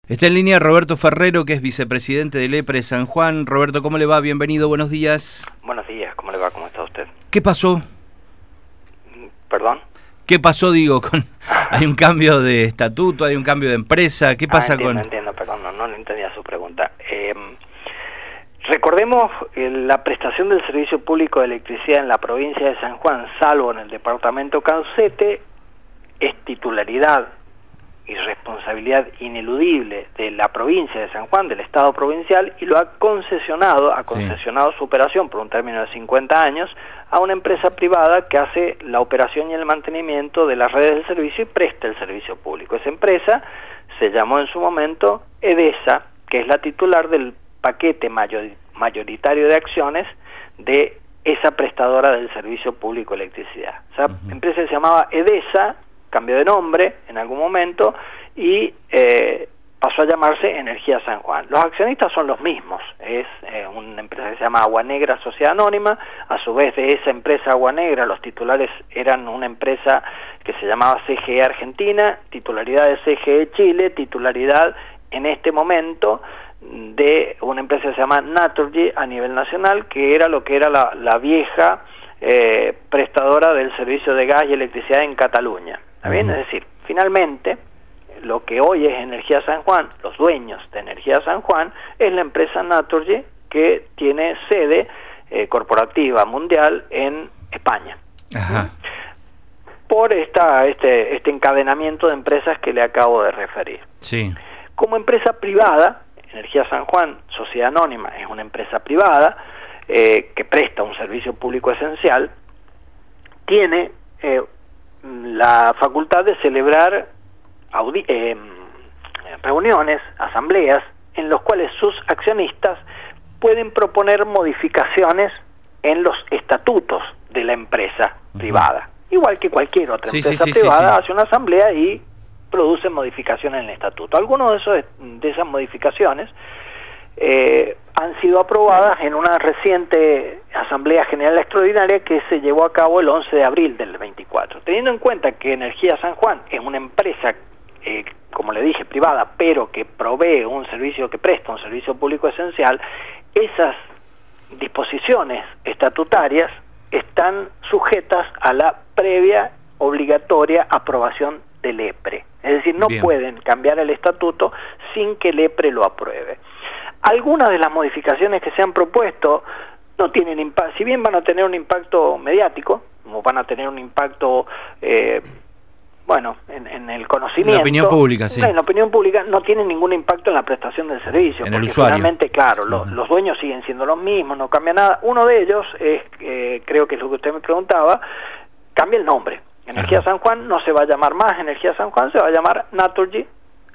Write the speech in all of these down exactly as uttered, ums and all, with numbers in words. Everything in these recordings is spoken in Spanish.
Está en línea Roberto Ferrero, que es vicepresidente del EPRE San Juan. Roberto, ¿cómo le va? Bienvenido, buenos días. Buenos días, ¿cómo le va? ¿Cómo está usted? ¿Qué pasó? ¿Perdón? ¿Qué pasó, digo? con Hay un cambio de estatuto, hay un cambio de empresa, ¿qué pasa ah, entiendo, con...? entiendo, perdón, no, no entendía su pregunta. Eh, recordemos eh, la prestación del servicio público de electricidad en la provincia de San Juan, salvo en el departamento Caucete, es titularidad y responsabilidad ineludible de la provincia de San Juan, del Estado provincial, y lo ha concesionado, ha concesionado sí. su operación por un término de cincuenta años a una empresa privada que hace la operación y el mantenimiento de las redes del servicio y presta el servicio público. Esa empresa se llamó en su momento EDESA, que es la titular del paquete mayor, mayoritario de acciones de esa prestadora del servicio público de electricidad. Esa uh-huh. empresa se llamaba EDESA, cambió de nombre en algún momento y eh, pasó a llamarse Energía San Juan. Los accionistas son los mismos, es eh, una empresa que se llama Agua Negra Sociedad Anónima. A su vez, de esa empresa Agua Negra, los titulares eran una empresa que se llamaba C G E Argentina, titularidad de C G E Chile, titularidad en este momento de una empresa que se llama Naturgy a nivel nacional, que era lo que era la, la vieja eh, prestadora del servicio de gas y electricidad en Cataluña. ¿Está bien? Es decir, finalmente, lo que hoy es Energía San Juan, los dueños de Energía San Juan, es la empresa Naturgy, que tiene sede eh, corporativa mundial en España. Ajá. Por esta, este, este encadenamiento de empresas que le acabo de referir. Sí. Como empresa privada, Energía San Juan, Sociedad Anónima, es una empresa privada eh, que presta un servicio público esencial, tiene eh, la facultad de celebrar audi eh, reuniones, asambleas, en los cuales sus accionistas pueden proponer modificaciones en los estatutos de la empresa uh-huh. privada. Igual que cualquier otra sí, empresa sí, sí, privada, sí, sí. hace una asamblea y produce modificaciones en el estatuto. Algunos de, esos, de esas modificaciones eh, han sido aprobadas en una reciente Asamblea General Extraordinaria que se llevó a cabo el once de abril del veinticuatro. Teniendo en cuenta que Energía San Juan es una empresa, eh, como le dije, privada, pero que provee un servicio, que presta un servicio público esencial, esas disposiciones estatutarias están sujetas a la previa obligatoria aprobación del EPRE. Es decir, no Bien. pueden cambiar el estatuto sin que el EPRE lo apruebe. Algunas de las modificaciones que se han propuesto no tienen impacto, si bien van a tener un impacto mediático, como van a tener un impacto, eh, bueno, en, en el conocimiento. En la opinión pública, sí. En la opinión pública no tienen ningún impacto en la prestación del servicio. En porque el usuario. Finalmente, claro, Uh-huh. lo, los dueños siguen siendo los mismos, no cambia nada. Uno de ellos, es, eh, creo que es lo que usted me preguntaba, cambia el nombre. Energía Ajá. San Juan no se va a llamar más Energía San Juan, se va a llamar Naturgy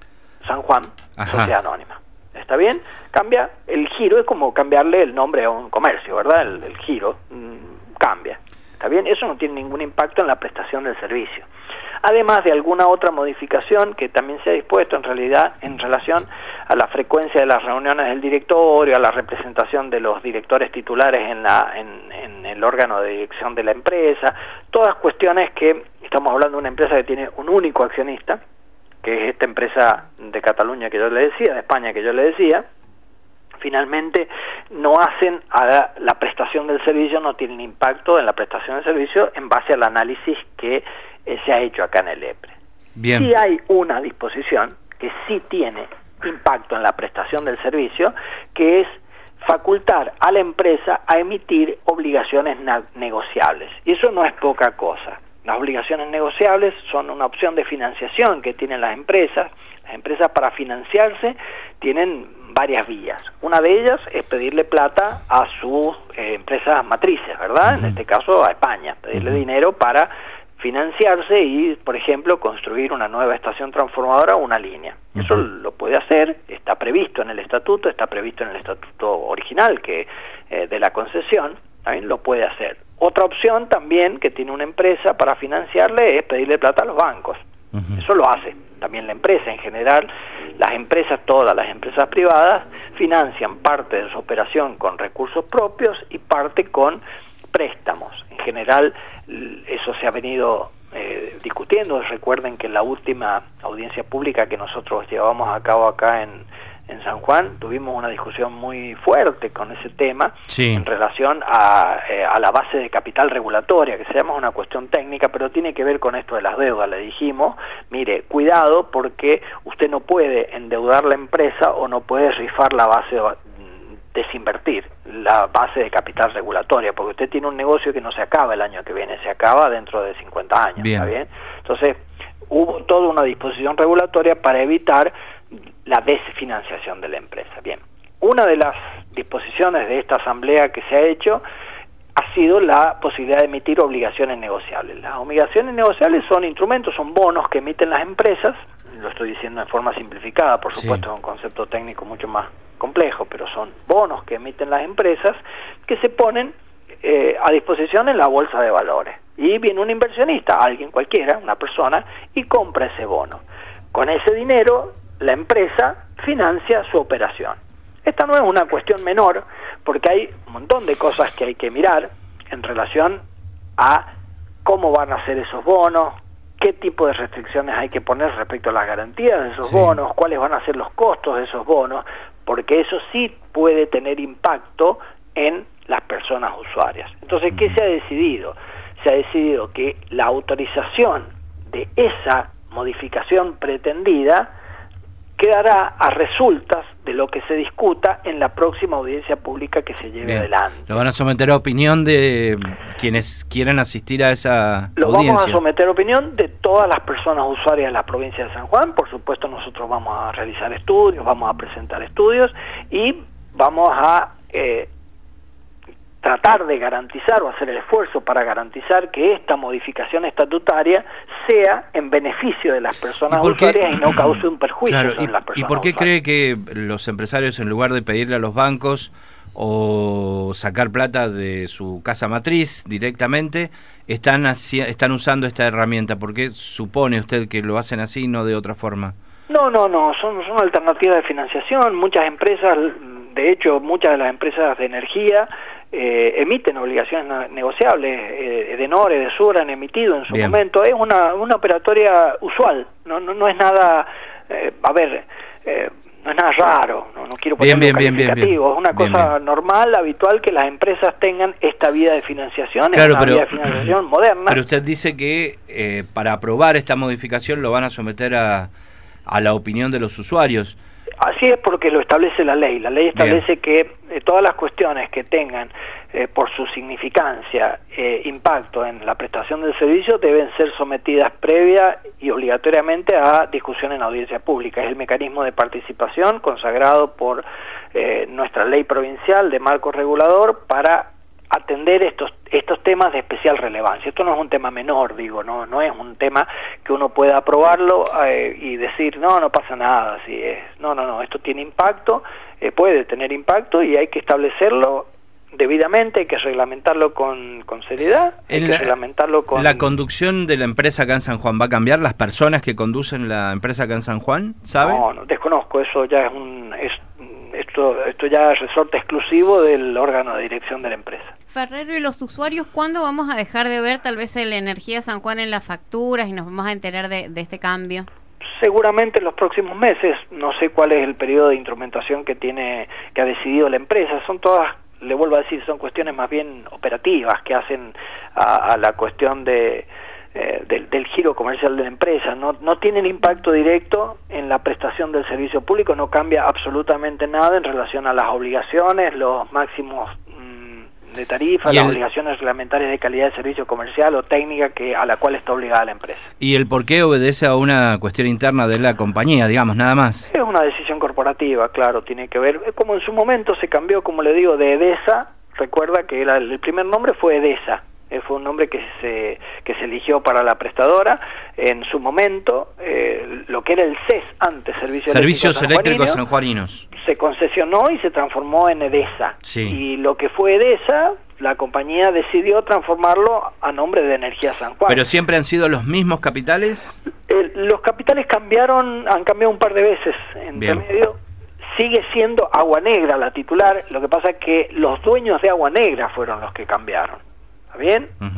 San Juan, Ajá. Sociedad Anónima. ¿Está bien? Cambia el giro, es como cambiarle el nombre a un comercio, ¿verdad? El, el giro mmm, cambia. ¿Está bien? Eso no tiene ningún impacto en la prestación del servicio. Además de alguna otra modificación que también se ha dispuesto en realidad en relación a la frecuencia de las reuniones del directorio, a la representación de los directores titulares en, la, en, en el órgano de dirección de la empresa, todas cuestiones que estamos hablando de una empresa que tiene un único accionista, que es esta empresa de Cataluña que yo le decía, de España que yo le decía, finalmente no hacen a la, la prestación del servicio, no tienen impacto en la prestación del servicio en base al análisis que eh, se ha hecho acá en el EPRE. Bien. Sí hay una disposición que sí tiene impacto en la prestación del servicio, que es facultar a la empresa a emitir obligaciones negociables. Y eso no es poca cosa. Las obligaciones negociables son una opción de financiación que tienen las empresas. Las empresas, para financiarse, tienen varias vías. Una de ellas es pedirle plata a sus eh, empresas matrices, ¿verdad? Uh-huh. En este caso a España, pedirle uh-huh. dinero para financiarse y, por ejemplo, construir una nueva estación transformadora o una línea. Uh-huh. Eso lo puede hacer, está previsto en el estatuto, está previsto en el estatuto original que eh, de la concesión, también lo puede hacer. Otra opción también que tiene una empresa para financiarle es pedirle plata a los bancos. Uh-huh. Eso lo hace también la empresa. En general, las empresas, todas las empresas privadas, financian parte de su operación con recursos propios y parte con préstamos. En general, eso se ha venido eh, discutiendo. Recuerden que en la última audiencia pública que nosotros llevamos a cabo acá en, en San Juan, tuvimos una discusión muy fuerte con ese tema, sí, en relación a, eh, a la base de capital regulatoria, que se llama una cuestión técnica, pero tiene que ver con esto de las deudas. Le dijimos, mire, cuidado, porque usted no puede endeudar la empresa o no puede rifar la base de desinvertir la base de capital regulatoria, porque usted tiene un negocio que no se acaba el año que viene, se acaba dentro de cincuenta años, bien. ¿Está bien? Entonces, hubo toda una disposición regulatoria para evitar la desfinanciación de la empresa. Bien, una de las disposiciones de esta asamblea que se ha hecho ha sido la posibilidad de emitir obligaciones negociables. Las obligaciones negociables son instrumentos, son bonos que emiten las empresas, lo estoy diciendo en forma simplificada, por supuesto, sí, es un concepto técnico mucho más complejo, pero son bonos que emiten las empresas que se ponen eh, a disposición en la bolsa de valores. Y viene un inversionista, alguien cualquiera, una persona, y compra ese bono. Con ese dinero, la empresa financia su operación. Esta no es una cuestión menor, porque hay un montón de cosas que hay que mirar en relación a cómo van a ser esos bonos, qué tipo de restricciones hay que poner respecto a las garantías de esos sí. bonos, cuáles van a ser los costos de esos bonos, porque eso sí puede tener impacto en las personas usuarias. Entonces, ¿qué se ha decidido? Se ha decidido que la autorización de esa modificación pretendida quedará a resultas de lo que se discuta en la próxima audiencia pública que se lleve Bien. adelante. ¿Lo van a someter a opinión de quienes quieren asistir a esa Lo audiencia? Lo vamos a someter a opinión de todas las personas usuarias de la provincia de San Juan. Por supuesto, nosotros vamos a realizar estudios, vamos a presentar estudios y vamos a eh, tratar de garantizar o hacer el esfuerzo para garantizar que esta modificación estatutaria sea en beneficio de las personas ¿Y usuarias y no cause un perjuicio claro, sobre y, las personas ¿Y por qué usuarias? cree que los empresarios, en lugar de pedirle a los bancos o sacar plata de su casa matriz directamente, están, hacia, están usando esta herramienta? ¿Por qué supone usted que lo hacen así y no de otra forma? No, no, no, son, son alternativas de financiación. Muchas empresas, de hecho, muchas de las empresas de energía Eh, emiten obligaciones negociables. eh, Edenor, Edesur han emitido en su Bien. momento. Es una, una operatoria usual, no, no, no es nada, eh, a ver, eh, no es nada raro, no, no quiero ponerlo bien, bien, calificativo, bien, bien. es una bien, cosa bien. normal, habitual, que las empresas tengan esta vía de financiación, claro, es una pero, vía de financiación moderna. Pero usted dice que eh, para aprobar esta modificación lo van a someter a, a la opinión de los usuarios. Así es, porque lo establece la ley. La ley establece Bien. que eh, todas las cuestiones que tengan eh, por su significancia eh, impacto en la prestación del servicio deben ser sometidas previa y obligatoriamente a discusión en audiencia pública. Es el mecanismo de participación consagrado por eh, nuestra ley provincial de marco regulador para atender estos estos temas de especial relevancia. Esto no es un tema menor, digo, no no es un tema que uno pueda aprobarlo eh, y decir, no, no pasa nada, así es. No, no, no, esto tiene impacto, eh, puede tener impacto y hay que establecerlo debidamente, hay que reglamentarlo con, con seriedad, hay en que la, reglamentarlo con... ¿La conducción de la empresa acá en San Juan va a cambiar? ¿Las personas que conducen la empresa acá en San Juan, sabe? No, no, desconozco, eso ya es un... Es, esto, esto ya es resorte exclusivo del órgano de dirección de la empresa. Ferrero, ¿y los usuarios cuándo vamos a dejar de ver tal vez el Energía San Juan en las facturas y nos vamos a enterar de, de este cambio? Seguramente en los próximos meses. No sé cuál es el periodo de instrumentación que tiene, que ha decidido la empresa. Son todas, le vuelvo a decir, son cuestiones más bien operativas que hacen a, a la cuestión de eh, del, del giro comercial de la empresa. No, no tienen impacto directo en la prestación del servicio público, no cambia absolutamente nada en relación a las obligaciones, los máximos de tarifa, las el, obligaciones reglamentarias de calidad de servicio comercial o técnica que a la cual está obligada la empresa. ¿Y el por qué obedece a una cuestión interna de la compañía, digamos, nada más? Es una decisión corporativa, claro, tiene que ver, como en su momento se cambió, como le digo, de Edesa, recuerda que era, el primer nombre fue Edesa, eh, fue un nombre que se que se eligió para la prestadora. En su momento, eh, lo que era el C E S antes, Servicios, Servicios Eléctricos Sanjuaninos, se concesionó y se transformó en Edesa. Sí. Y lo que fue Edesa, la compañía decidió transformarlo a nombre de Energía San Juan. ¿Pero siempre han sido los mismos capitales? Eh, los capitales cambiaron, han cambiado un par de veces en medio. Sigue siendo Agua Negra la titular, lo que pasa es que los dueños de Agua Negra fueron los que cambiaron. ¿Está bien? Uh-huh.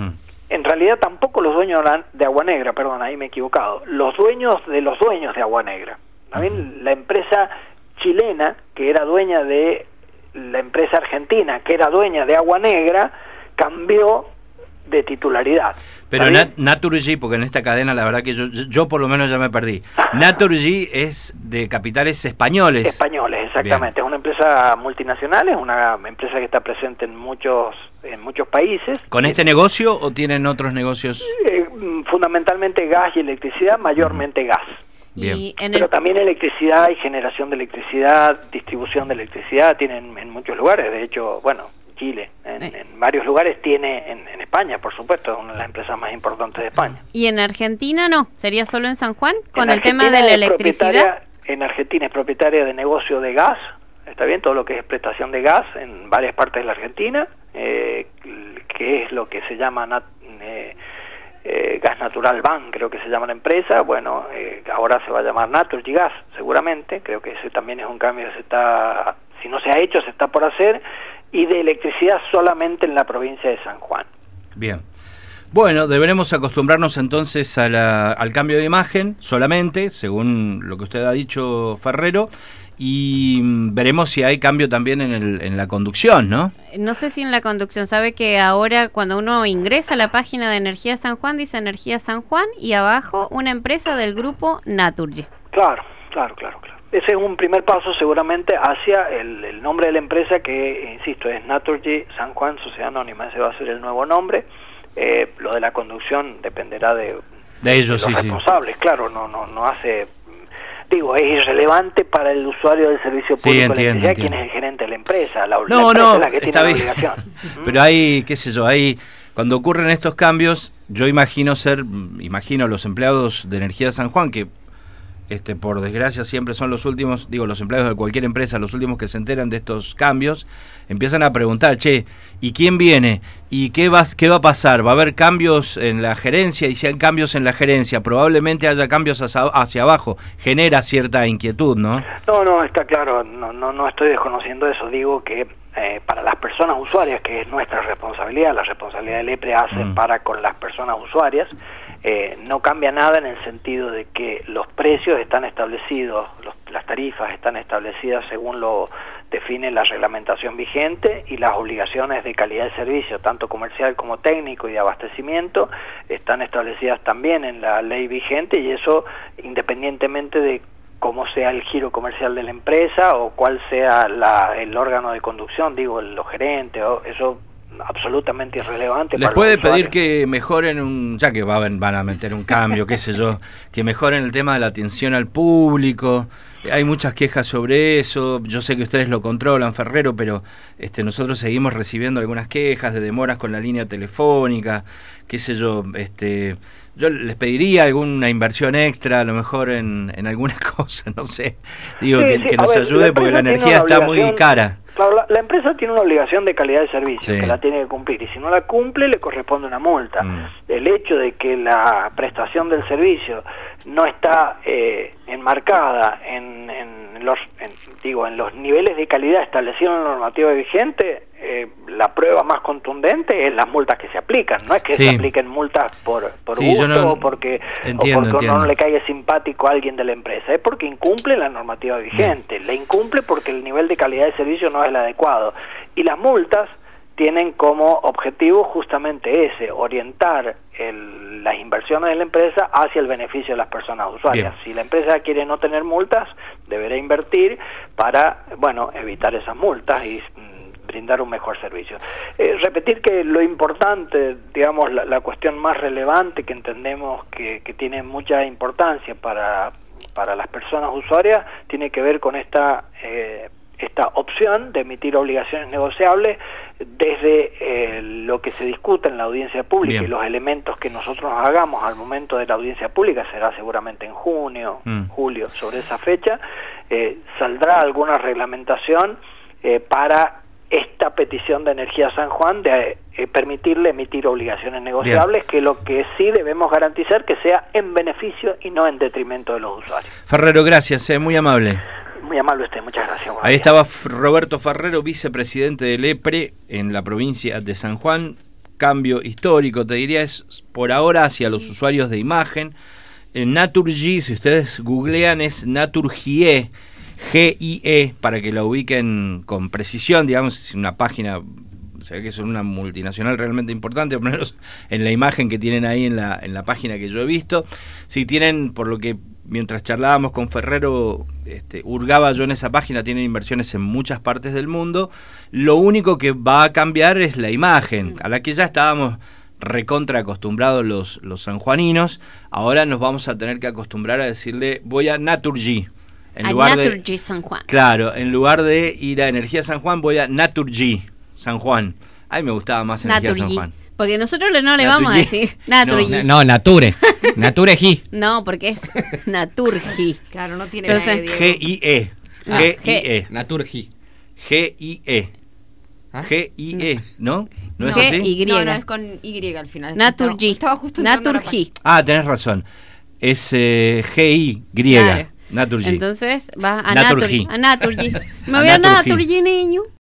en realidad tampoco los dueños de Agua Negra, perdón, ahí me he equivocado, los dueños de los dueños de Agua Negra. También la empresa chilena, que era dueña de la empresa argentina, que era dueña de Agua Negra, cambió de titularidad. Pero Nat Naturgy, porque en esta cadena la verdad que yo, yo por lo menos ya me perdí. Naturgy es de capitales españoles. Españoles, exactamente. Bien. Es una empresa multinacional, es una empresa que está presente en muchos en muchos países. ¿Con este negocio o tienen otros negocios? Eh, fundamentalmente gas y electricidad, mayormente uh-huh. gas. Bien. Y en Pero el... también electricidad y generación de electricidad, distribución de electricidad, tienen en muchos lugares. De hecho, bueno, Chile, en, eh. en varios lugares tiene, en, en España, por supuesto, es una de las empresas más importantes de España. ¿Y en Argentina no? ¿Sería solo en San Juan? ¿Con en el Argentina tema de la electricidad? En Argentina es propietaria de negocio de gas, está bien, todo lo que es prestación de gas en varias partes de la Argentina, eh, que es lo que se llama nat, eh, eh, Gas Natural Ban, creo que se llama la empresa. Bueno, eh, ahora se va a llamar Naturgy Gas, seguramente. Creo que ese también es un cambio que se está, si no se ha hecho, se está por hacer. Y de electricidad solamente en la provincia de San Juan. Bien. Bueno, deberemos acostumbrarnos entonces a la, al cambio de imagen solamente, según lo que usted ha dicho, Ferrero, y veremos si hay cambio también en, el, en la conducción, ¿no? No sé si en la conducción. Sabe que ahora cuando uno ingresa a la página de Energía San Juan, dice Energía San Juan y abajo una empresa del grupo Naturgy. Claro, claro, claro, claro. Ese es un primer paso seguramente hacia el, el nombre de la empresa que, insisto, es Naturgy San Juan Sociedad Anónima. Ese va a ser el nuevo nombre. Eh, lo de la conducción dependerá de, de ellos, de los sí, responsables. Sí. Claro, no, no, no hace... Digo, es irrelevante para el usuario del servicio público sí, entiendo, de electricidad entiendo. quién es el gerente de la empresa. La, no, la empresa no, es la que está tiene bien. la obligación. Pero hay, qué sé yo, hay... Cuando ocurren estos cambios, yo imagino ser... Imagino los empleados de Energía San Juan, que... Este, por desgracia siempre son los últimos, digo, los empleados de cualquier empresa, los últimos que se enteran de estos cambios, empiezan a preguntar, che, ¿y quién viene? ¿Y qué va, qué va a pasar? ¿Va a haber cambios en la gerencia? Y si hay cambios en la gerencia, probablemente haya cambios hacia, hacia abajo. Genera cierta inquietud, ¿no? No, no, está claro, no, no, no estoy desconociendo eso. Digo que eh, para las personas usuarias, que es nuestra responsabilidad, la responsabilidad del EPRE hace mm. para con las personas usuarias, Eh, no cambia nada en el sentido de que los precios están establecidos, los, las tarifas están establecidas según lo define la reglamentación vigente, y las obligaciones de calidad de servicio, tanto comercial como técnico y de abastecimiento, están establecidas también en la ley vigente, y eso independientemente de cómo sea el giro comercial de la empresa o cuál sea la, el órgano de conducción, digo, los gerentes, o eso absolutamente irrelevante. Les puede pedir que mejoren un, ya que van, van a meter un cambio, qué sé yo, que mejoren el tema de la atención al público. Hay muchas quejas sobre eso. Yo sé que ustedes lo controlan, Ferrero, pero este, nosotros seguimos recibiendo algunas quejas de demoras con la línea telefónica, qué sé yo. Este, yo les pediría alguna inversión extra, a lo mejor en, en alguna cosa, no sé. Digo, sí, que, sí. que nos ver, ayude porque la energía está muy cara. Claro, la, la empresa tiene una obligación de calidad de servicio, sí, que la tiene que cumplir, y si no la cumple le corresponde una multa. Mm. El hecho de que la prestación del servicio no está eh, enmarcada en, en los en, digo en los niveles de calidad establecidos en la normativa vigente, eh, la prueba más contundente es las multas que se aplican. No es que sí. se apliquen multas por, por sí, gusto no, o porque, entiendo, o porque entiendo. no le caiga simpático a alguien de la empresa, es porque incumple la normativa vigente. Bien. La incumple porque el nivel de calidad de servicio no es el adecuado, y las multas tienen como objetivo justamente ese, orientar el, las inversiones de la empresa hacia el beneficio de las personas usuarias. Bien. Si la empresa quiere no tener multas, deberá invertir para, bueno, evitar esas multas y mm, brindar un mejor servicio. Eh, repetir que lo importante, digamos, la, la cuestión más relevante que entendemos que, que tiene mucha importancia para, para las personas usuarias, tiene que ver con esta... Eh, esta opción de emitir obligaciones negociables desde eh, lo que se discuta en la audiencia pública. Bien. Y los elementos que nosotros hagamos al momento de la audiencia pública, será seguramente en junio, mm. julio, sobre esa fecha, eh, saldrá alguna reglamentación eh, para esta petición de Energía San Juan de eh, permitirle emitir obligaciones negociables. Bien. Que lo que sí debemos garantizar que sea en beneficio y no en detrimento de los usuarios. Ferrero, gracias, eh, muy amable. Muy amable usted, muchas gracias. Ahí estaba Roberto Ferrero, vicepresidente del EPRE en la provincia de San Juan. cambio histórico, te diría, es por ahora hacia los usuarios de imagen. En Naturgy, si ustedes googlean, es Naturgie, G I E, para que la ubiquen con precisión, digamos, es una página, se ve que es una multinacional realmente importante, por lo menos en la imagen que tienen ahí en la, en la página que yo he visto. Si tienen, por lo que mientras charlábamos con Ferrero, este, hurgaba yo en esa página, tienen inversiones en muchas partes del mundo. Lo único que va a cambiar es la imagen, a la que ya estábamos recontra acostumbrados los, los sanjuaninos. Ahora nos vamos a tener que acostumbrar a decirle voy a Naturgy. En a lugar Naturgy de, San Juan. Claro, en lugar de ir a Energía San Juan, voy a Naturgy San Juan. Ay, me gustaba más Energía Naturgy. San Juan. Porque nosotros no le Naturgy. vamos a decir Naturgy. No, no, Nature. Naturgy. No, porque es Naturgy. Claro, no tiene Entonces, G, Diego. G I E. Ah, G I G- E. Naturgy. G I E. ¿Ah? G I E, ¿no? ¿No es G así? Y. No, no, es con Y al final. Naturgy. Estaba, estaba justo entrando a la Naturgy. Ah, tenés razón. Es eh, G I, Claro. Naturgy. Entonces vas a Naturgy. Naturgy. A Naturgy. Me A voy a Naturgy. Naturgy, niño.